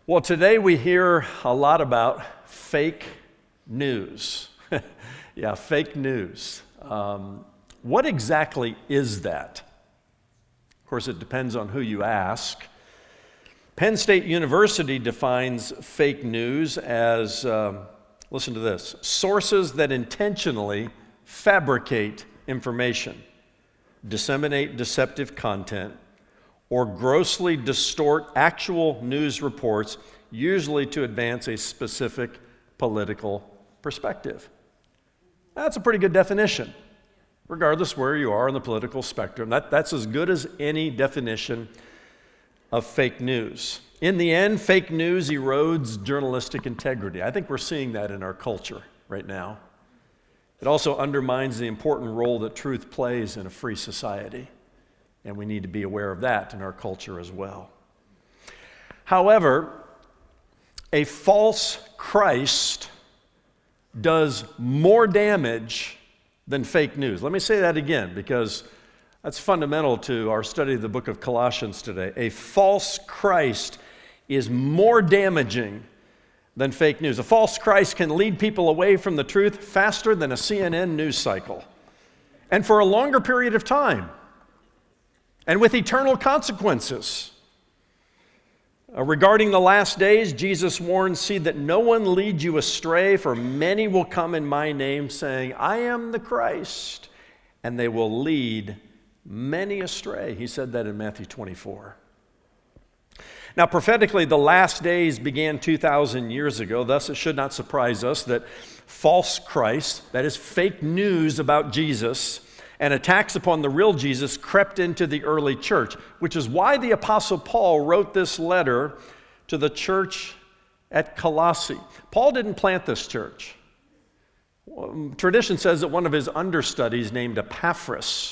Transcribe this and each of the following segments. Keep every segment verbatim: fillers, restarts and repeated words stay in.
Well, today we hear a lot about fake news. yeah, fake news. Um, what exactly is that? Of course, it depends on who you ask. Penn State University defines fake news as, um, listen to this, sources that intentionally fabricate information, disseminate deceptive content, or grossly distort actual news reports, usually to advance a specific political perspective. That's a pretty good definition, regardless where you are on the political spectrum. That, that's as good as any definition of fake news. In the end, fake news erodes journalistic integrity. I think we're seeing that in our culture right now. It also undermines the important role that truth plays in a free society. And we need to be aware of that in our culture as well. However, a false Christ does more damage than fake news. Let me say that again, because that's fundamental to our study of the book of Colossians today. A false Christ is more damaging than fake news. A false Christ can lead people away from the truth faster than a C N N news cycle, and for a longer period of time, and with eternal consequences. Uh, regarding the last days, Jesus warns, see that no one leads you astray, for many will come in my name saying, I am the Christ, and they will lead many astray. He said that in Matthew twenty-four. Now, prophetically, the last days began two thousand years ago. Thus, it should not surprise us that false Christ, that is fake news about Jesus, and attacks upon the real Jesus crept into the early church, which is why the Apostle Paul wrote this letter to the church at Colossae. Paul didn't plant this church. Tradition says that one of his understudies named Epaphras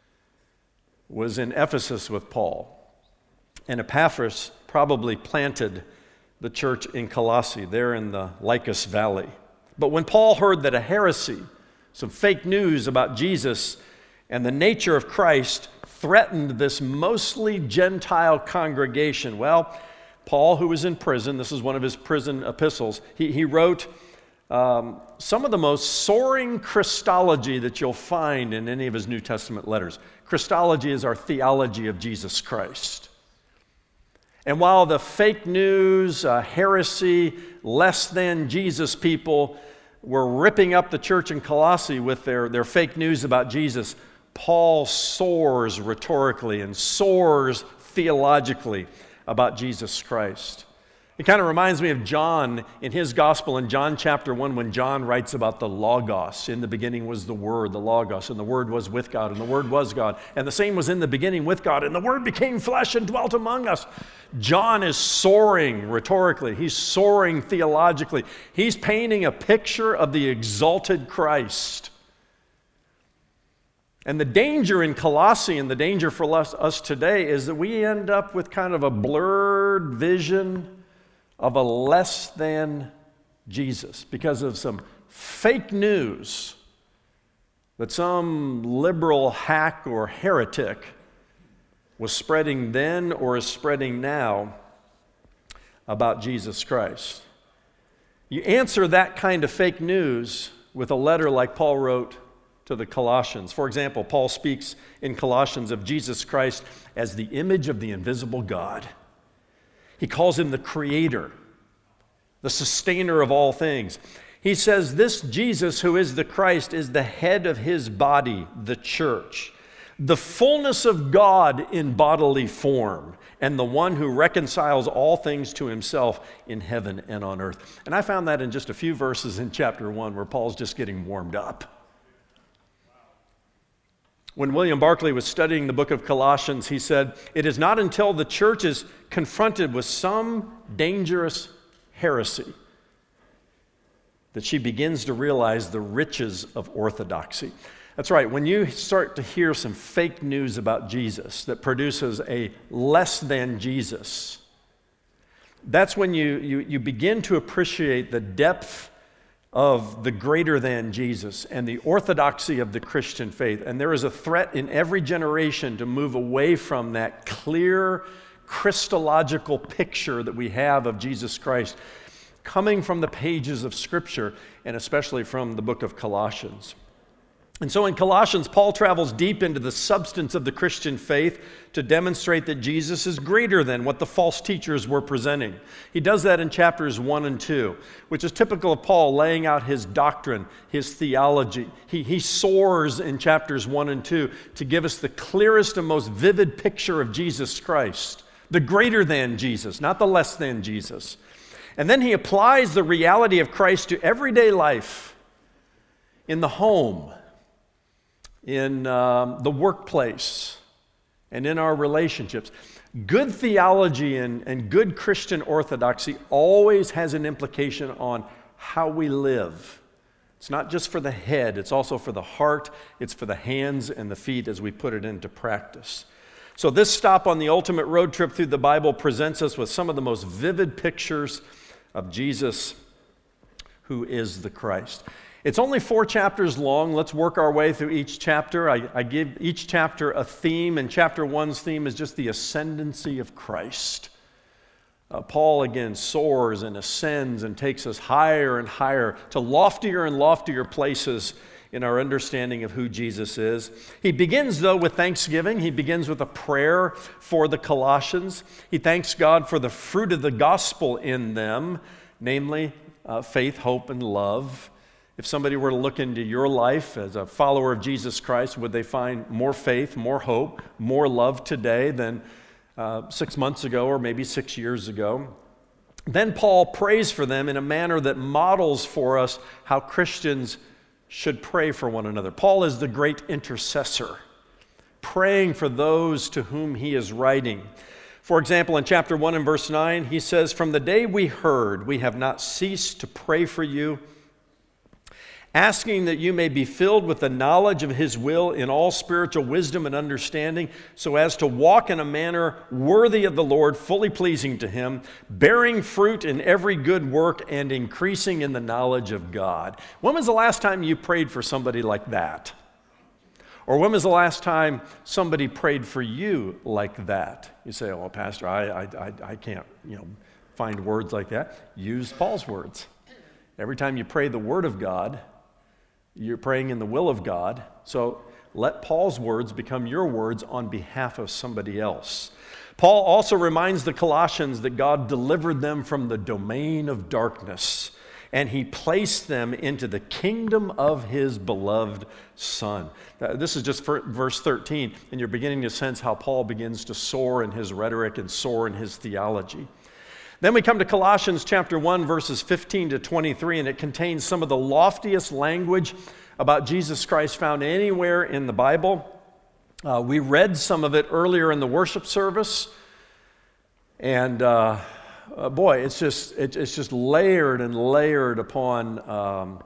was in Ephesus with Paul. And Epaphras probably planted the church in Colossae, there in the Lycus Valley. But when Paul heard that a heresy, some fake news about Jesus and the nature of Christ threatened this mostly Gentile congregation, well, Paul, who was in prison, this is one of his prison epistles, he, he wrote um, some of the most soaring Christology that you'll find in any of his New Testament letters. Christology is our theology of Jesus Christ. And while the fake news, uh, heresy, less than Jesus people were ripping up the church in Colossae with their, their fake news about Jesus, Paul soars rhetorically and soars theologically about Jesus Christ. It kind of reminds me of John in his gospel in John chapter one, when John writes about the Logos. In the beginning was the Word, the Logos, and the Word was with God, and the Word was God. And the same was in the beginning with God, and the Word became flesh and dwelt among us. John is soaring rhetorically. He's soaring theologically. He's painting a picture of the exalted Christ. And the danger in Colossae and the danger for us, us today is that we end up with kind of a blurred vision of a less than Jesus because of some fake news that some liberal hack or heretic was spreading then or is spreading now about Jesus Christ. You answer that kind of fake news with a letter like Paul wrote to the Colossians. For example, Paul speaks in Colossians of Jesus Christ as the image of the invisible God. He calls him the creator, the sustainer of all things. He says this Jesus, who is the Christ, is the head of his body, the church, the fullness of God in bodily form, and the one who reconciles all things to himself in heaven and on earth. And I found that in just a few verses in chapter one where Paul's just getting warmed up. When William Barclay was studying the book of Colossians, he said, it is not until the church is confronted with some dangerous heresy that she begins to realize the riches of orthodoxy. That's right, when you start to hear some fake news about Jesus that produces a less than Jesus, that's when you, you, you begin to appreciate the depth of the greater than Jesus and the orthodoxy of the Christian faith. And there is a threat in every generation to move away from that clear, Christological picture that we have of Jesus Christ coming from the pages of Scripture, and especially from the book of Colossians. And so in Colossians, Paul travels deep into the substance of the Christian faith to demonstrate that Jesus is greater than what the false teachers were presenting. He does that in chapters one and two, which is typical of Paul laying out his doctrine, his theology. He, he soars in chapters one and two to give us the clearest and most vivid picture of Jesus Christ, the greater than Jesus, not the less than Jesus. And then he applies the reality of Christ to everyday life, in the home, in um, the workplace, and in our relationships. Good theology and, and good Christian orthodoxy always has an implication on how we live. It's not just for the head, it's also for the heart, it's for the hands and the feet as we put it into practice. So this stop on the ultimate road trip through the Bible presents us with some of the most vivid pictures of Jesus, who is the Christ. It's only four chapters long. Let's work our way through each chapter. I, I give each chapter a theme, and chapter one's theme is just the ascendancy of Christ. Uh, Paul again soars and ascends and takes us higher and higher to loftier and loftier places in our understanding of who Jesus is. He begins, though, with thanksgiving. He begins with a prayer for the Colossians. He thanks God for the fruit of the gospel in them, namely uh, faith, hope, and love. If somebody were to look into your life as a follower of Jesus Christ, would they find more faith, more hope, more love today than uh, six months ago or maybe six years ago? Then Paul prays for them in a manner that models for us how Christians should pray for one another. Paul is the great intercessor, praying for those to whom he is writing. For example, in chapter one and verse nine, he says, "From the day we heard, we have not ceased to pray for you, asking that you may be filled with the knowledge of his will in all spiritual wisdom and understanding, so as to walk in a manner worthy of the Lord, fully pleasing to him, bearing fruit in every good work and increasing in the knowledge of God." When was the last time you prayed for somebody like that? Or when was the last time somebody prayed for you like that? You say, "Oh, Pastor, I, I, I, I can't, you know, find words like that." Use Paul's words. Every time you pray the word of God, you're praying in the will of God. So let Paul's words become your words on behalf of somebody else. Paul also reminds the Colossians that God delivered them from the domain of darkness, and he placed them into the kingdom of his beloved Son. Uh, this is just verse thirteen, and you're beginning to sense how Paul begins to soar in his rhetoric and soar in his theology. Then we come to Colossians chapter one, verses fifteen to twenty-three, and it contains some of the loftiest language about Jesus Christ found anywhere in the Bible. Uh, we read some of it earlier in the worship service, and uh, uh, boy, it's just it, it's just layered and layered upon um,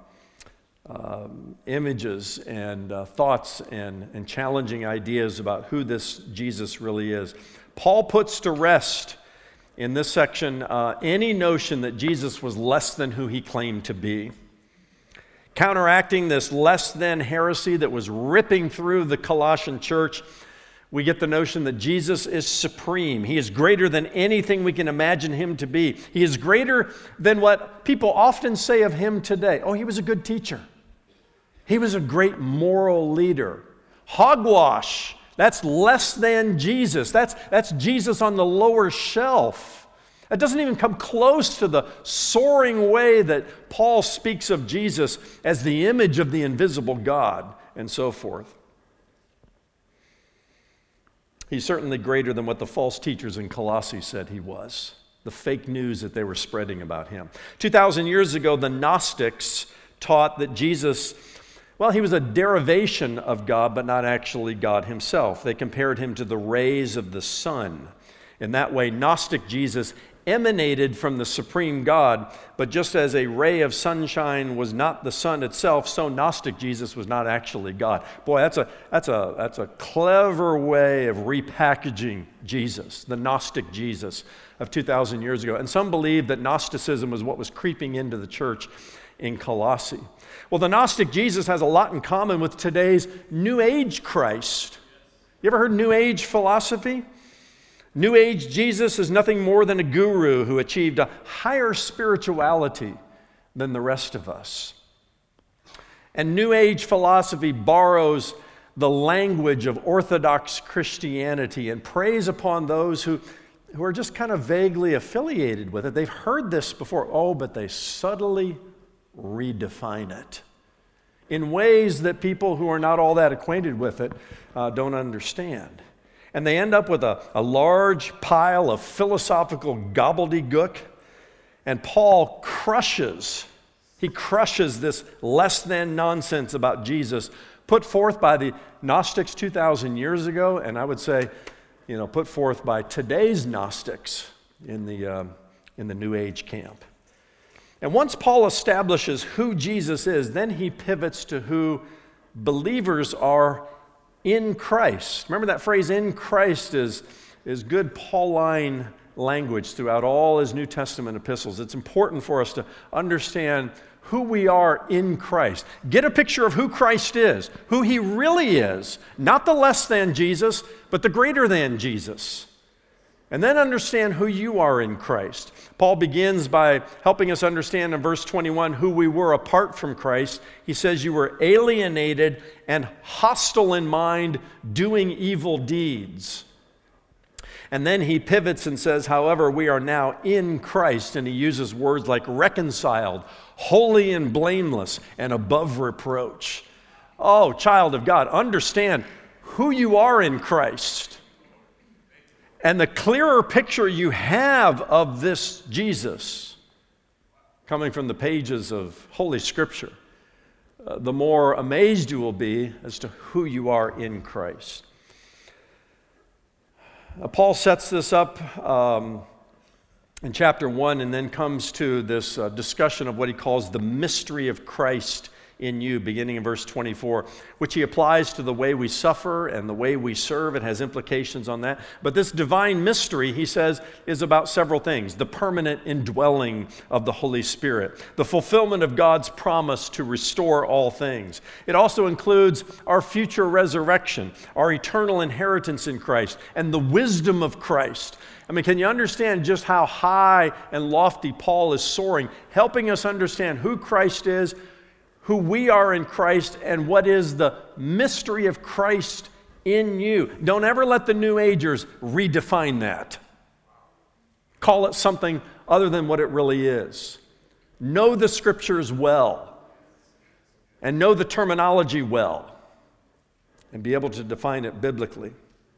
um, images and uh, thoughts and, and challenging ideas about who this Jesus really is. Paul puts to rest in this section uh, any notion that Jesus was less than who he claimed to be. Counteracting this less than heresy that was ripping through the Colossian church, we get the notion that Jesus is supreme. He is greater than anything we can imagine him to be. He is greater than what people often say of him today. Oh, he was a good teacher. He was a great moral leader. Hogwash. That's less than Jesus. That's, that's Jesus on the lower shelf. It doesn't even come close to the soaring way that Paul speaks of Jesus as the image of the invisible God and so forth. He's certainly greater than what the false teachers in Colossae said he was, the fake news that they were spreading about him. two thousand years ago, the Gnostics taught that Jesus, well, he was a derivation of God, but not actually God himself. They compared him to the rays of the sun. In that way, Gnostic Jesus emanated from the supreme God, but just as a ray of sunshine was not the sun itself, so Gnostic Jesus was not actually God. Boy, that's a that's a that's a clever way of repackaging Jesus, the Gnostic Jesus of two thousand years ago. And some believe that Gnosticism was what was creeping into the church in Colossae. Well, the Gnostic Jesus has a lot in common with today's New Age Christ. You ever heard New Age philosophy? New Age Jesus is nothing more than a guru who achieved a higher spirituality than the rest of us. And New Age philosophy borrows the language of Orthodox Christianity and preys upon those who, who are just kind of vaguely affiliated with it. They've heard this before, oh, but they subtly redefine it in ways that people who are not all that acquainted with it uh, don't understand. And they end up with a, a large pile of philosophical gobbledygook, and Paul crushes, he crushes this less than nonsense about Jesus put forth by the Gnostics two thousand years ago, and I would say, you know, put forth by today's Gnostics in the, um, in the New Age camp. And once Paul establishes who Jesus is, then he pivots to who believers are in Christ. Remember that phrase, in Christ, is, is good Pauline language throughout all his New Testament epistles. It's important for us to understand who we are in Christ. Get a picture of who Christ is, who he really is, not the less than Jesus, but the greater than Jesus. And then understand who you are in Christ. Paul begins by helping us understand in verse twenty-one who we were apart from Christ. He says you were alienated and hostile in mind, doing evil deeds. And then he pivots and says, however, we are now in Christ. And he uses words like reconciled, holy and blameless, and above reproach. Oh, child of God, understand who you are in Christ. And the clearer picture you have of this Jesus, coming from the pages of Holy Scripture, uh, the more amazed you will be as to who you are in Christ. Uh, Paul sets this up um, in chapter one and then comes to this uh, discussion of what he calls the mystery of Christ in you, beginning in verse twenty-four, which he applies to the way we suffer and the way we serve. It has implications on that. But this divine mystery, he says, is about several things. The permanent indwelling of the Holy Spirit, the fulfillment of God's promise to restore all things. It also includes our future resurrection, our eternal inheritance in Christ, and the wisdom of Christ. I mean, can you understand just how high and lofty Paul is soaring, helping us understand who Christ is, who we are in Christ, and what is the mystery of Christ in you. Don't ever let the New Agers redefine that. Call it something other than what it really is. Know the Scriptures well, and know the terminology well, and be able to define it biblically.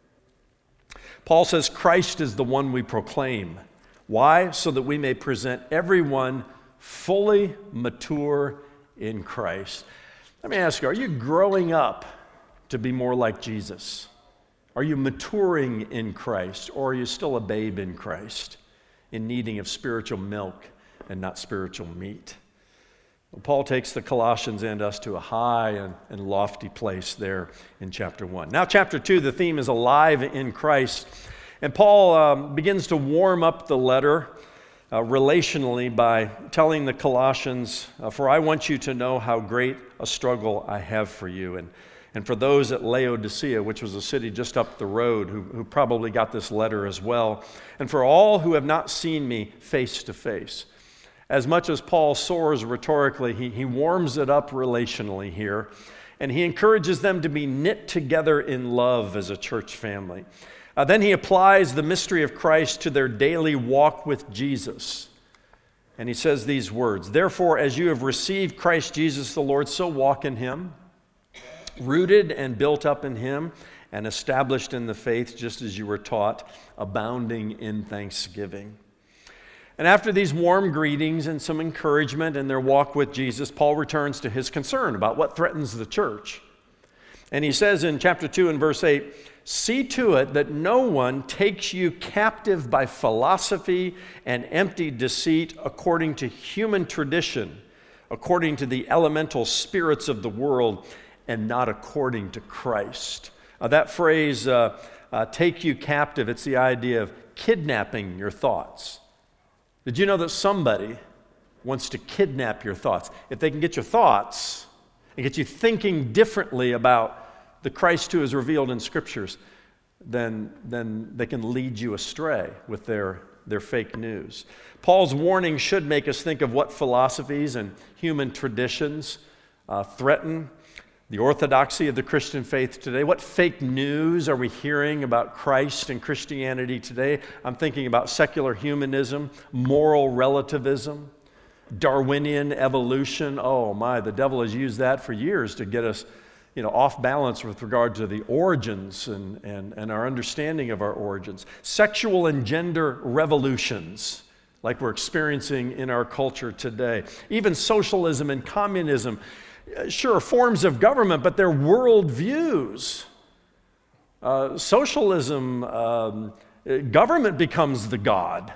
Paul says Christ is the one we proclaim. Why? So that we may present everyone fully mature in Christ. Let me ask you, are you growing up to be more like Jesus? Are you maturing in Christ, or are you still a babe in Christ, in needing of spiritual milk and not spiritual meat? Well, Paul takes the Colossians and us to a high and, and lofty place there in chapter one. Now chapter two, the theme is alive in Christ. And Paul um, begins to warm up the letter Uh, relationally by telling the Colossians, uh, for I want you to know how great a struggle I have for you. And, and for those at Laodicea, which was a city just up the road, who, who probably got this letter as well. And for all who have not seen me face to face. As much as Paul soars rhetorically, he, he warms it up relationally here. And he encourages them to be knit together in love as a church family. Uh, then he applies the mystery of Christ to their daily walk with Jesus. And he says these words, therefore, as you have received Christ Jesus the Lord, so walk in him, rooted and built up in him, and established in the faith just as you were taught, abounding in thanksgiving. And after these warm greetings and some encouragement in their walk with Jesus, Paul returns to his concern about what threatens the church. And he says in chapter two and verse eight, see to it that no one takes you captive by philosophy and empty deceit according to human tradition, according to the elemental spirits of the world, and not according to Christ. Uh, that phrase, uh, uh, take you captive, it's the idea of kidnapping your thoughts. Did you know that somebody wants to kidnap your thoughts? If they can get your thoughts and get you thinking differently about the Christ who is revealed in Scriptures, then, then they can lead you astray with their, their fake news. Paul's warning should make us think of what philosophies and human traditions uh, threaten the orthodoxy of the Christian faith today. What fake news are we hearing about Christ and Christianity today? I'm thinking about secular humanism, moral relativism, Darwinian evolution. Oh my, the devil has used that for years to get us, you know, off balance with regard to the origins and, and, and our understanding of our origins. Sexual and gender revolutions, like we're experiencing in our culture today. Even socialism and communism, sure, forms of government, but they're worldviews. Uh, socialism, um, government becomes the God.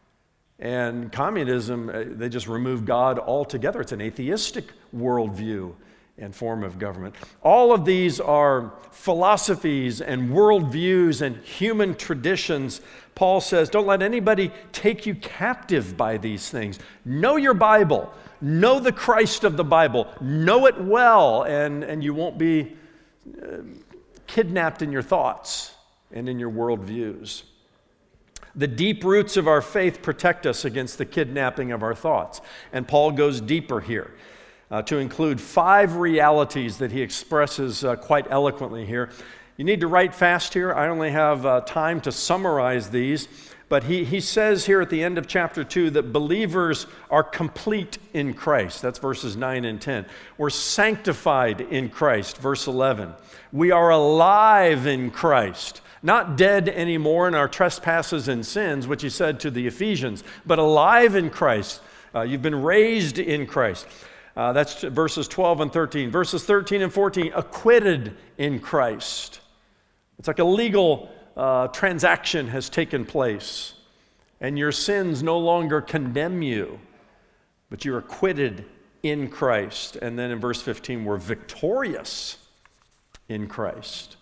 And communism, they just remove God altogether. It's an atheistic worldview and form of government. All of these are philosophies and worldviews and human traditions. Paul says, don't let anybody take you captive by these things. Know your Bible. Know the Christ of the Bible. Know it well, and, and you won't be uh, kidnapped in your thoughts and in your worldviews. The deep roots of our faith protect us against the kidnapping of our thoughts. And Paul goes deeper here uh, to include five realities that he expresses uh, quite eloquently here. You need to write fast here. I only have uh, time to summarize these. But he, he says here at the end of chapter two that believers are complete in Christ. That's verses nine and ten. We're sanctified in Christ, verse eleven. We are alive in Christ. Not dead anymore in our trespasses and sins, which he said to the Ephesians, but alive in Christ. Uh, you've been raised in Christ. Uh, that's verses twelve and thirteen. Verses thirteen and fourteen, acquitted in Christ. It's like a legal uh, transaction has taken place, and your sins no longer condemn you, but you're acquitted in Christ. And then in verse fifteen, we're victorious in Christ.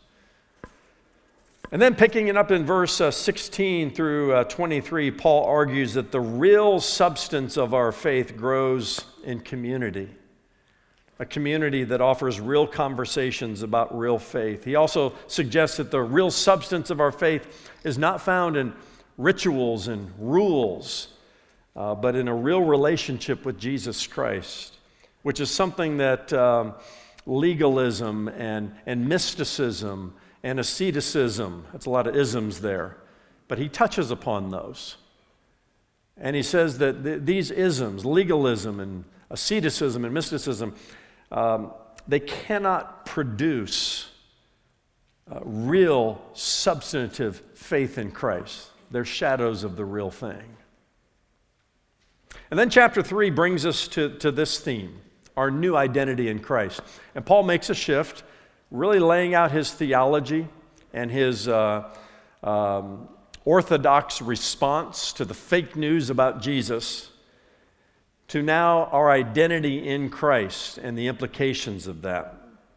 And then picking it up in verse uh, sixteen through uh, twenty-three, Paul argues that the real substance of our faith grows in community, a community that offers real conversations about real faith. He also suggests that the real substance of our faith is not found in rituals and rules, uh, but in a real relationship with Jesus Christ, which is something that um, legalism and, and mysticism and asceticism, that's a lot of isms there, but he touches upon those. And he says that th- these isms, legalism and asceticism and mysticism, um, they cannot produce uh, real substantive faith in Christ. They're shadows of the real thing. And then chapter three brings us to, to this theme, our new identity in Christ. And Paul makes a shift, really laying out his theology and his uh, um, orthodox response to the fake news about Jesus, to now our identity in Christ and the implications of that.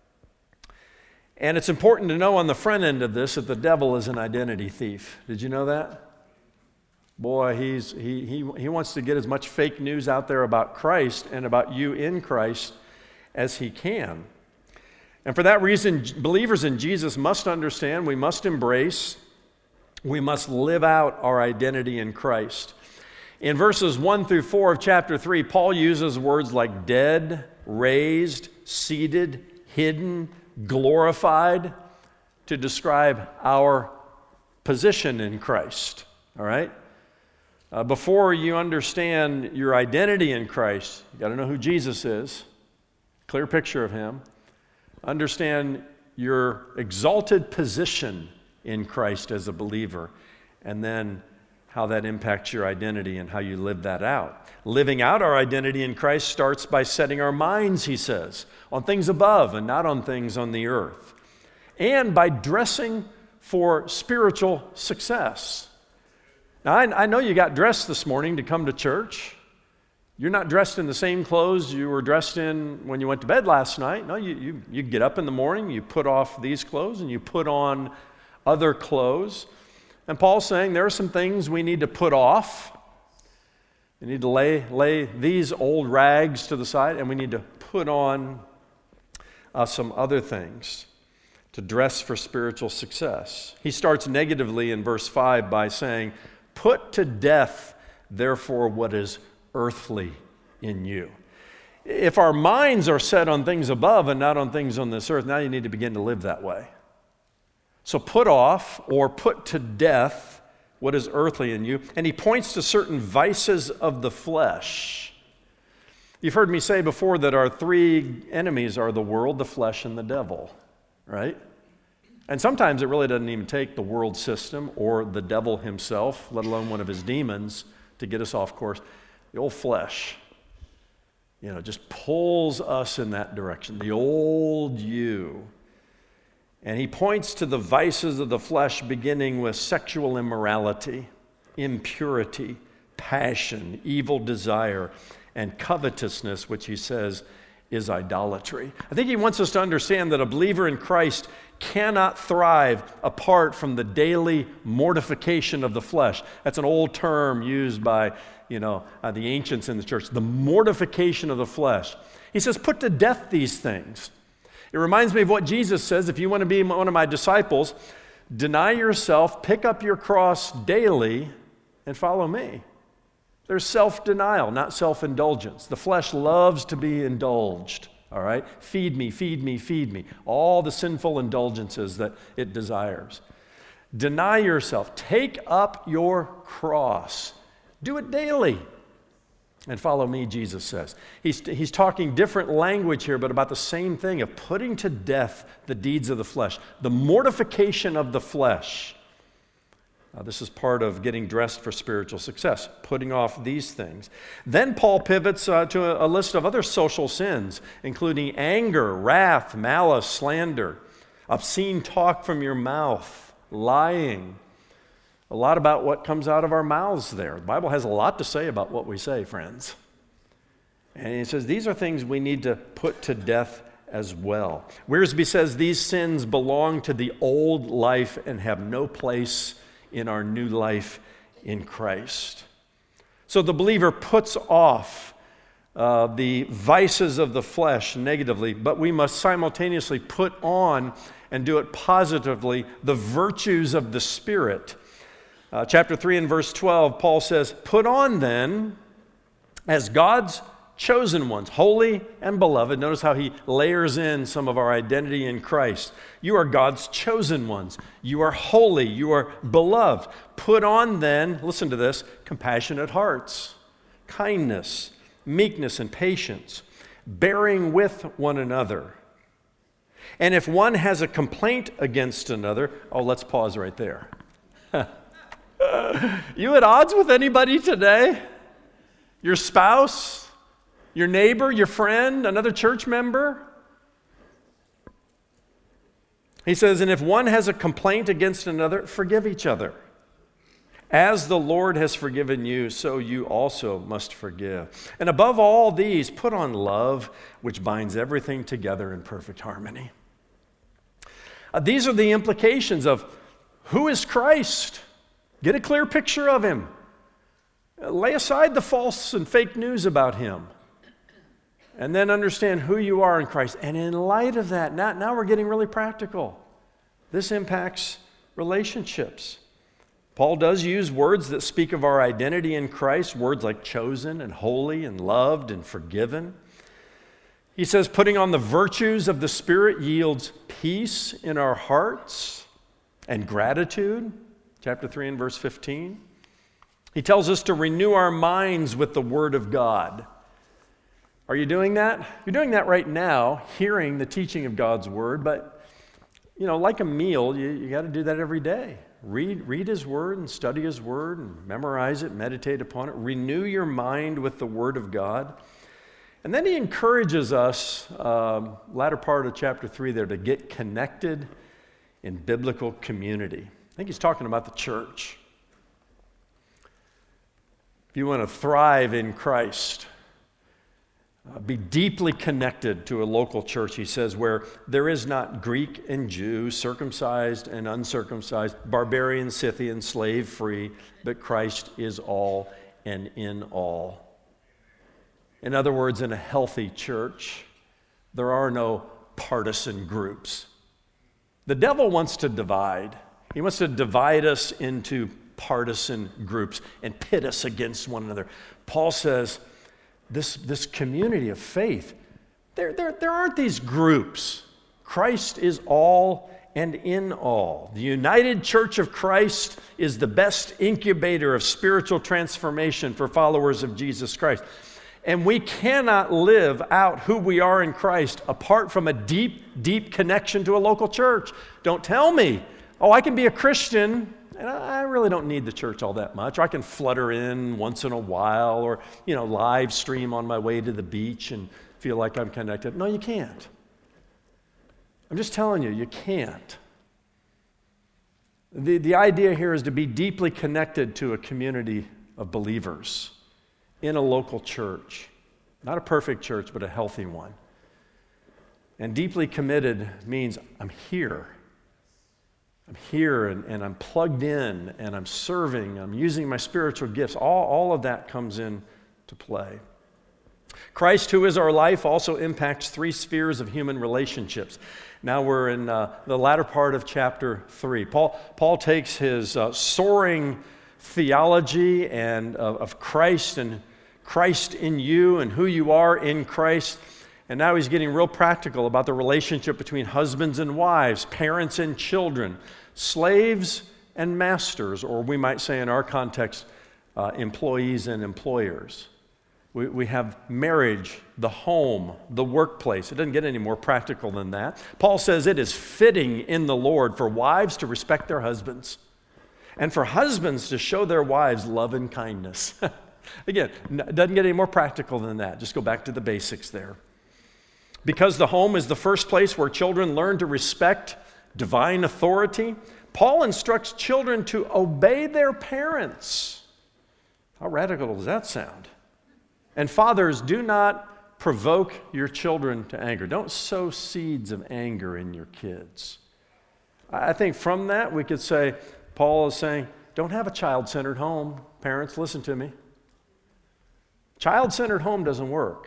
And it's important to know on the front end of this that the devil is an identity thief. Did you know that? Boy, he's, he, he, he wants to get as much fake news out there about Christ and about you in Christ as he can. And for that reason, believers in Jesus must understand, we must embrace, we must live out our identity in Christ. In verses one through four of chapter three, Paul uses words like dead, raised, seated, hidden, glorified to describe our position in Christ. All right? Uh, before you understand your identity in Christ, you got to know who Jesus is, clear picture of him. Understand your exalted position in Christ as a believer, and then how that impacts your identity and how you live that out. Living out our identity in Christ starts by setting our minds, he says, on things above and not on things on the earth, and by dressing for spiritual success. Now, I, I know you got dressed this morning to come to church. You're not dressed in the same clothes you were dressed in when you went to bed last night. No, you, you, you get up in the morning, you put off these clothes, and you put on other clothes. And Paul's saying there are some things we need to put off. We need to lay, lay these old rags to the side, and we need to put on uh, some other things. to dress for spiritual success. He starts negatively in verse five by saying, "Put to death, therefore, what is earthly in you." If our minds are set on things above and not on things on this earth, now you need to begin to live that way. So put off or put to death what is earthly in you. And he points to certain vices of the flesh. You've heard me say before that our three enemies are the world, the flesh, and the devil, right? And sometimes it really doesn't even take the world system or the devil himself, let alone one of his demons, to get us off course. The old flesh, you know, just pulls us in that direction, the old you. And he points to the vices of the flesh, beginning with sexual immorality, impurity, passion, evil desire, and covetousness, which he says is idolatry. I think he wants us to understand that a believer in Christ cannot thrive apart from the daily mortification of the flesh. That's an old term used by, you know, uh, the ancients in the church, the mortification of the flesh. He says, put to death these things. It reminds me of what Jesus says, if you want to be one of my disciples, deny yourself, pick up your cross daily, and follow me. There's self-denial, not self-indulgence. The flesh loves to be indulged, all right? Feed me, feed me, feed me. All the sinful indulgences that it desires. Deny yourself. Take up your cross. Do it daily. And follow me, Jesus says. He's, he's talking different language here, but about the same thing of putting to death the deeds of the flesh, the mortification of the flesh. Uh, this is part of getting dressed for spiritual success, putting off these things. Then Paul pivots uh, to a, a list of other social sins, including anger, wrath, malice, slander, obscene talk from your mouth, lying. A lot about what comes out of our mouths there. The Bible has a lot to say about what we say, friends. And he says these are things we need to put to death as well. Wiersbe says these sins belong to the old life and have no place in our new life in Christ. So the believer puts off uh, the vices of the flesh negatively, but we must simultaneously put on and do it positively the virtues of the Spirit. Uh, chapter three and verse twelve, Paul says, put on then as God's chosen ones, holy and beloved. Notice how he layers in some of our identity in Christ. You are God's chosen ones. You are holy. You are beloved. Put on then, listen to this, compassionate hearts, kindness, meekness, and patience, bearing with one another. And if one has a complaint against another, oh, let's pause right there. You at odds with anybody today? Your spouse? Your neighbor, your friend, another church member? He says, and if one has a complaint against another, forgive each other. As the Lord has forgiven you, so you also must forgive. And above all these, put on love, which binds everything together in perfect harmony. Uh, these are the implications of who is Christ? Get a clear picture of him. Uh, lay aside the false and fake news about him. And then understand who you are in Christ. And in light of that, now, now we're getting really practical. This impacts relationships. Paul does use words that speak of our identity in Christ, words like chosen and holy and loved and forgiven. He says putting on the virtues of the Spirit yields peace in our hearts and gratitude, chapter three and verse fifteen. He tells us to renew our minds with the Word of God. Are you doing that? You're doing that right now, hearing the teaching of God's Word, but, you know, like a meal, you, you got to do that every day. Read, read His Word and study His Word and memorize it, meditate upon it. Renew your mind with the Word of God. And then he encourages us, um, latter part of chapter three there, to get connected in biblical community. I think he's talking about the church. If you want to thrive in Christ, Uh, be deeply connected to a local church, he says, where there is not Greek and Jew, circumcised and uncircumcised, barbarian, Scythian, slave free, but Christ is all and in all. In other words, in a healthy church, there are no partisan groups. The devil wants to divide. He wants to divide us into partisan groups and pit us against one another. Paul says, this, this community of faith, there, there, there aren't these groups. Christ is all and in all. The United Church of Christ is the best incubator of spiritual transformation for followers of Jesus Christ. And we cannot live out who we are in Christ apart from a deep, deep connection to a local church. Don't tell me, oh, I can be a Christian and I really don't need the church all that much. Or I can flutter in once in a while or, you know, live stream on my way to the beach and feel like I'm connected. No, you can't. I'm just telling you, you can't. The, the idea here is to be deeply connected to a community of believers in a local church. Not a perfect church, but a healthy one. And deeply committed means I'm here. I'm here and, and I'm plugged in and I'm serving, I'm using my spiritual gifts. All, all of that comes in to play. Christ, who is our life, also impacts three spheres of human relationships. Now we're in uh, the latter part of chapter three. Paul, Paul takes his uh, soaring theology and uh, of Christ and Christ in you and who you are in Christ, and now he's getting real practical about the relationship between husbands and wives, parents and children, slaves and masters, or we might say in our context, uh, employees and employers. We, we have marriage, the home, the workplace. It doesn't get any more practical than that. Paul says it is fitting in the Lord for wives to respect their husbands and for husbands to show their wives love and kindness. Again, it doesn't get any more practical than that. Just go back to the basics there. Because the home is the first place where children learn to respect divine authority, Paul instructs children to obey their parents. How radical does that sound? And fathers, do not provoke your children to anger. Don't sow seeds of anger in your kids. I think from that we could say, Paul is saying, don't have a child-centered home. Parents, listen to me. Child-centered home doesn't work.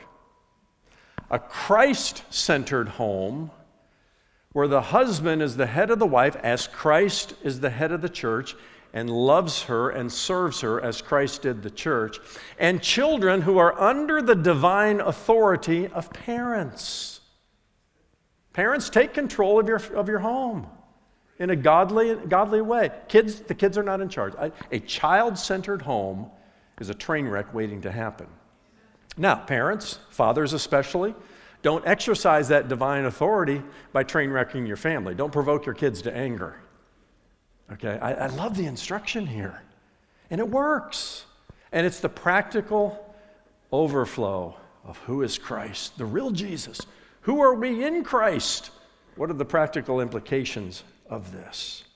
A Christ-centered home where the husband is the head of the wife as Christ is the head of the church and loves her and serves her as Christ did the church, and children who are under the divine authority of parents. Parents, take control of your, of your home in a godly, godly way. Kids, the kids are not in charge. A child-centered home is a train wreck waiting to happen. Now, parents, fathers especially, don't exercise that divine authority by train wrecking your family. Don't provoke your kids to anger. Okay, I, I love the instruction here. And it works. And it's the practical overflow of who is Christ, the real Jesus. Who are we in Christ? What are the practical implications of this?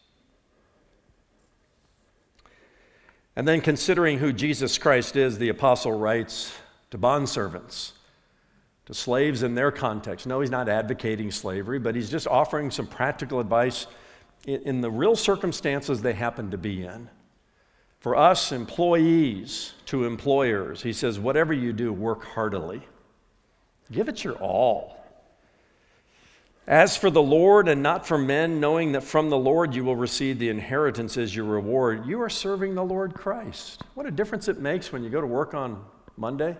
And then considering who Jesus Christ is, the apostle writes to bondservants, to slaves in their context. No, he's not advocating slavery, but he's just offering some practical advice in, in the real circumstances they happen to be in. For us, employees to employers, he says, whatever you do, work heartily. Give it your all. As for the Lord and not for men, knowing that from the Lord you will receive the inheritance as your reward, you are serving the Lord Christ. What a difference it makes when you go to work on Monday.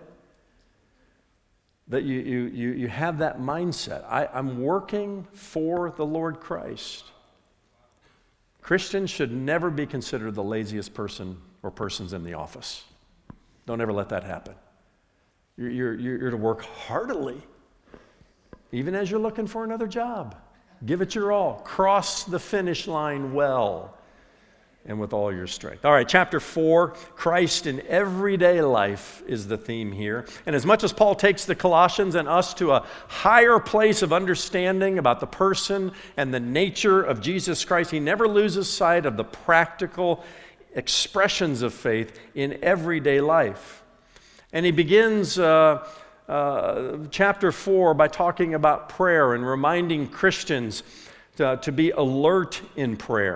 That you, you, you, you have that mindset. I, I'm working for the Lord Christ. Christians should never be considered the laziest person or persons in the office. Don't ever let that happen. You're, you're, you're to work heartily, even as you're looking for another job. Give it your all. Cross the finish line well and with all your strength. All right, chapter four, Christ in everyday life is the theme here. And as much as Paul takes the Colossians and us to a higher place of understanding about the person and the nature of Jesus Christ, he never loses sight of the practical expressions of faith in everyday life. And he begins uh, uh, chapter four by talking about prayer and reminding Christians to, to be alert in prayer.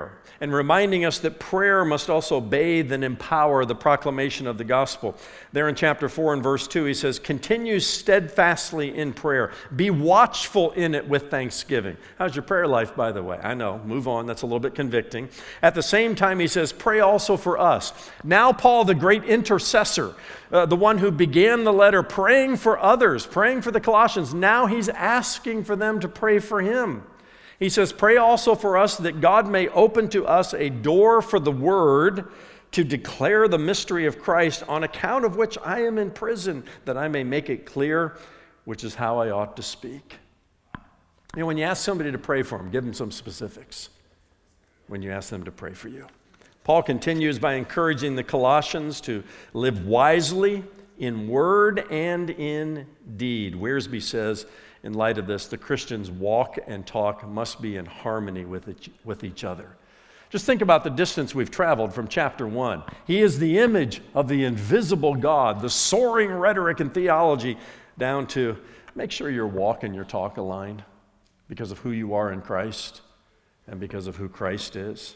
and reminding us that prayer must also bathe and empower the proclamation of the gospel. There in chapter four and verse two, he says, continue steadfastly in prayer. Be watchful in it with thanksgiving. How's your prayer life, by the way? I know, move on, that's a little bit convicting. At the same time, he says, pray also for us. Now Paul, the great intercessor, uh, the one who began the letter praying for others, praying for the Colossians, now he's asking for them to pray for him. He says, pray also for us that God may open to us a door for the word to declare the mystery of Christ, on account of which I am in prison, that I may make it clear, which is how I ought to speak. You know, when you ask somebody to pray for them, give them some specifics when you ask them to pray for you. Paul continues by encouraging the Colossians to live wisely in word and in deed. Wiersbe says, in light of this, the Christians' walk and talk must be in harmony with each, with each other. Just think about the distance we've traveled from chapter one. He is the image of the invisible God, the soaring rhetoric and theology, down to make sure your walk and your talk aligned because of who you are in Christ and because of who Christ is.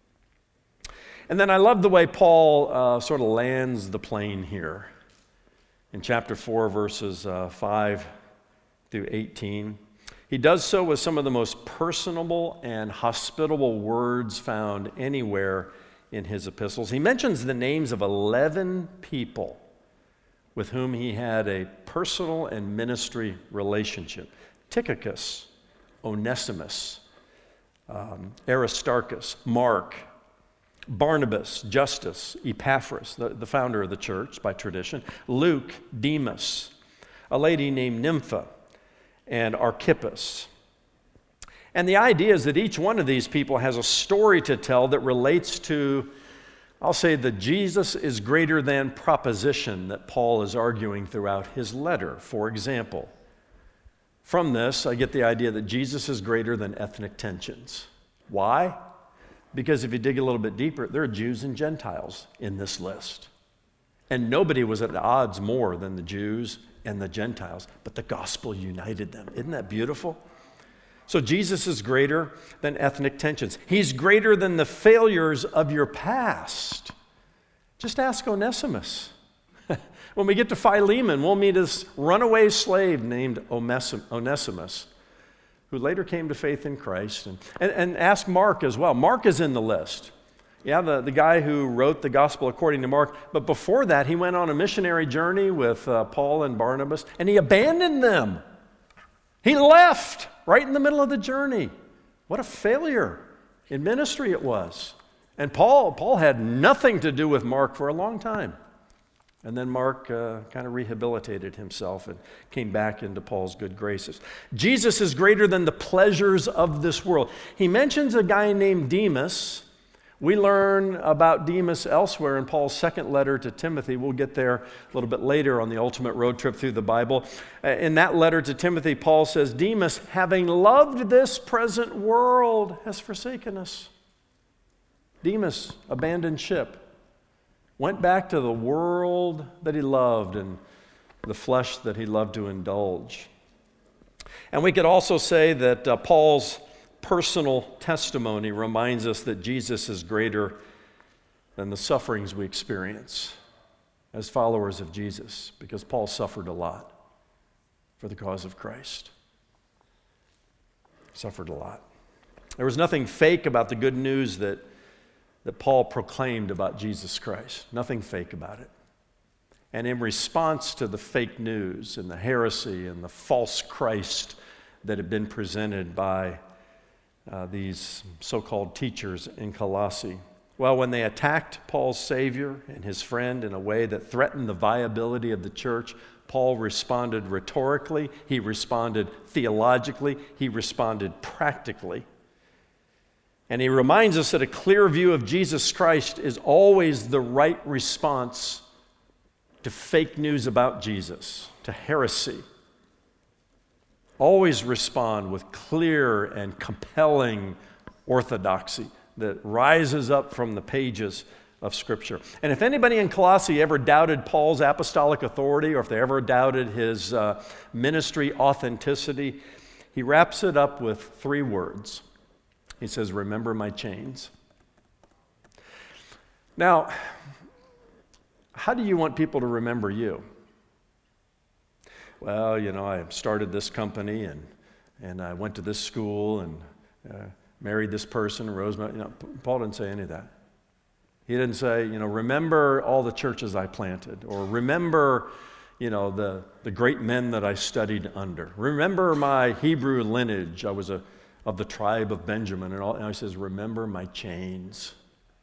And then I love the way Paul uh, sort of lands the plane here. In chapter four, verses uh, five through eighteen. He does so with some of the most personable and hospitable words found anywhere in his epistles. He mentions the names of eleven people with whom he had a personal and ministry relationship. Tychicus, Onesimus, um, Aristarchus, Mark, Barnabas, Justus, Epaphras, the, the founder of the church by tradition, Luke, Demas, a lady named Nympha, and Archippus. And the idea is that each one of these people has a story to tell that relates to, I'll say, the Jesus is greater than proposition that Paul is arguing throughout his letter. For example, from this, I get the idea that Jesus is greater than ethnic tensions. Why? Because if you dig a little bit deeper, there are Jews and Gentiles in this list. And nobody was at odds more than the Jews and the Gentiles, but the gospel united them. Isn't that beautiful? So Jesus is greater than ethnic tensions. He's greater than the failures of your past. Just ask Onesimus. When we get to Philemon, we'll meet this runaway slave named Onesimus, who later came to faith in Christ. And, and, and ask Mark as well. Mark is in the list. Yeah, the, the guy who wrote the gospel according to Mark. But before that, he went on a missionary journey with uh, Paul and Barnabas, and he abandoned them. He left right in the middle of the journey. What a failure in ministry it was. And Paul, Paul had nothing to do with Mark for a long time. And then Mark uh, kind of rehabilitated himself and came back into Paul's good graces. Jesus is greater than the pleasures of this world. He mentions a guy named Demas. We learn about Demas elsewhere in Paul's second letter to Timothy. We'll get there a little bit later on the ultimate road trip through the Bible. In that letter to Timothy, Paul says, Demas, having loved this present world, has forsaken us. Demas abandoned ship, went back to the world that he loved and the flesh that he loved to indulge. And we could also say that uh, Paul's personal testimony reminds us that Jesus is greater than the sufferings we experience as followers of Jesus, because Paul suffered a lot for the cause of Christ. Suffered a lot. There was nothing fake about the good news that, that Paul proclaimed about Jesus Christ. Nothing fake about it. And in response to the fake news and the heresy and the false Christ that had been presented by Uh, these so-called teachers in Colossae. Well, when they attacked Paul's Savior and his friend in a way that threatened the viability of the church, Paul responded rhetorically, he responded theologically, he responded practically. And he reminds us that a clear view of Jesus Christ is always the right response to fake news about Jesus, to heresy. Always respond with clear and compelling orthodoxy that rises up from the pages of Scripture. And if anybody in Colossae ever doubted Paul's apostolic authority, or if they ever doubted his uh, ministry authenticity, he wraps it up with three words. He says, remember my chains. Now, how do you want people to remember you? Well, you know, I started this company and and I went to this school and uh, married this person, Rosemary. You know, Paul didn't say any of that. He didn't say, you know, remember all the churches I planted, or remember, you know, the, the great men that I studied under. Remember my Hebrew lineage. I was a, of the tribe of Benjamin. And, all, and he says, remember my chains.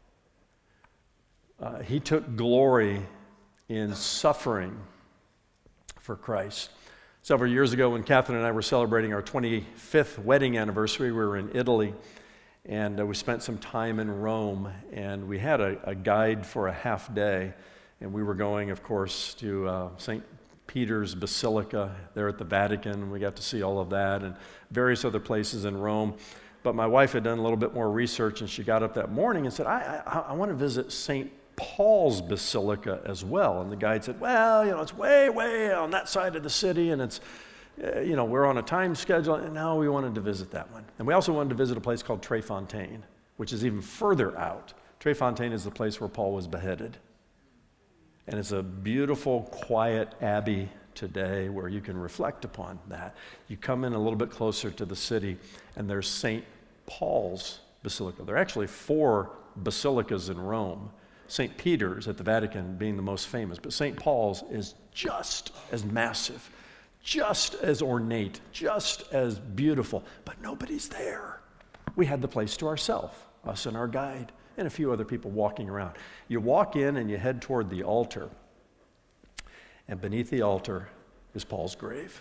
Uh, he took glory in suffering for Christ. Several years ago, when Catherine and I were celebrating our twenty-fifth wedding anniversary, we were in Italy, and uh, we spent some time in Rome, and we had a, a guide for a half day, and we were going, of course, to uh, Saint Peter's Basilica there at the Vatican, and we got to see all of that, and various other places in Rome. But my wife had done a little bit more research, and she got up that morning and said, I, I, I want to visit Saint Paul's Basilica as well. And the guide said, well, you know, it's way, way on that side of the city, and it's, uh, you know, we're on a time schedule, and now we wanted to visit that one. And we also wanted to visit a place called Trefontaine, which is even further out. Trefontaine is the place where Paul was beheaded. And it's a beautiful, quiet abbey today where you can reflect upon that. You come in a little bit closer to the city, and there's Saint Paul's Basilica. There are actually four basilicas in Rome. Saint Peter's at the Vatican being the most famous, but Saint Paul's is just as massive, just as ornate, just as beautiful, but nobody's there. We had the place to ourselves, us and our guide, and a few other people walking around. You walk in and you head toward the altar, and beneath the altar is Paul's grave.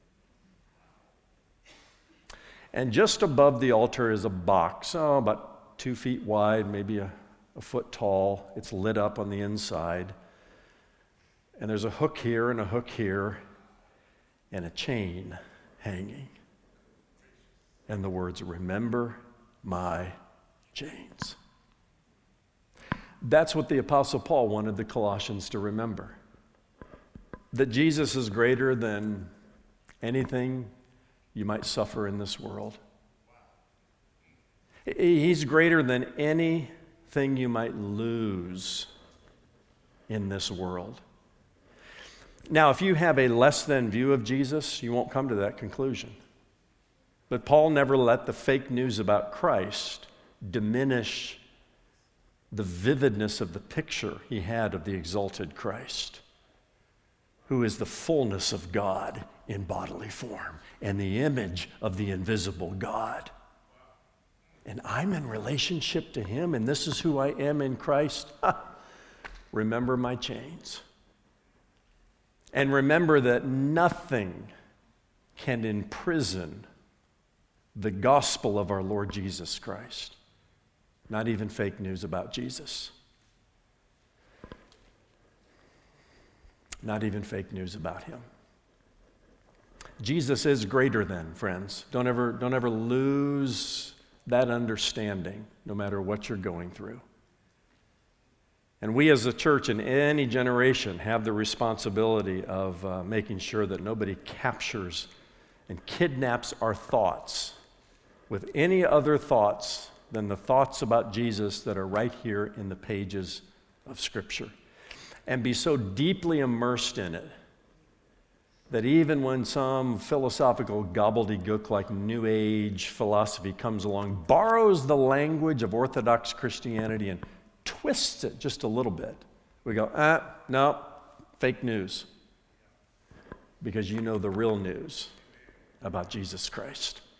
And just above the altar is a box, oh, about two feet wide, maybe a a foot tall. It's lit up on the inside. And there's a hook here and a hook here and a chain hanging. And the words, remember my chains. That's what the Apostle Paul wanted the Colossians to remember. That Jesus is greater than anything you might suffer in this world. He's greater than any thing you might lose in this world. Now, if you have a less than view of Jesus, you won't come to that conclusion. But Paul never let the fake news about Christ diminish the vividness of the picture he had of the exalted Christ, who is the fullness of God in bodily form and the image of the invisible God. And I'm in relationship to him, and this is who I am in Christ. Remember my chains. And remember that nothing can imprison the gospel of our Lord Jesus Christ. Not even fake news about Jesus. Not even fake news about him. Jesus is greater than, friends. Don't ever, don't ever lose that understanding, no matter what you're going through. And we as a church in any generation have the responsibility of uh, making sure that nobody captures and kidnaps our thoughts with any other thoughts than the thoughts about Jesus that are right here in the pages of Scripture. And be so deeply immersed in it that even when some philosophical gobbledygook like New Age philosophy comes along, borrows the language of Orthodox Christianity and twists it just a little bit, we go, ah, no, fake news. Because you know the real news about Jesus Christ.